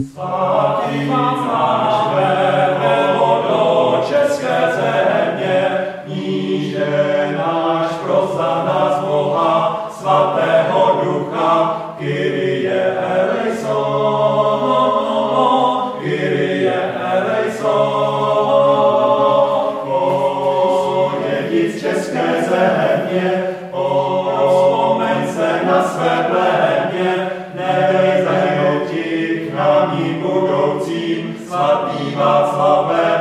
Svatý náš velo do české země, níže náš pros za nás Boha, svatého Ducha, Kyrie eleison, Kyrie eleison. O dědic české země, vzpomeň se na své plémě, nedej zahnout ti k nám budoucím, svatý Václavé,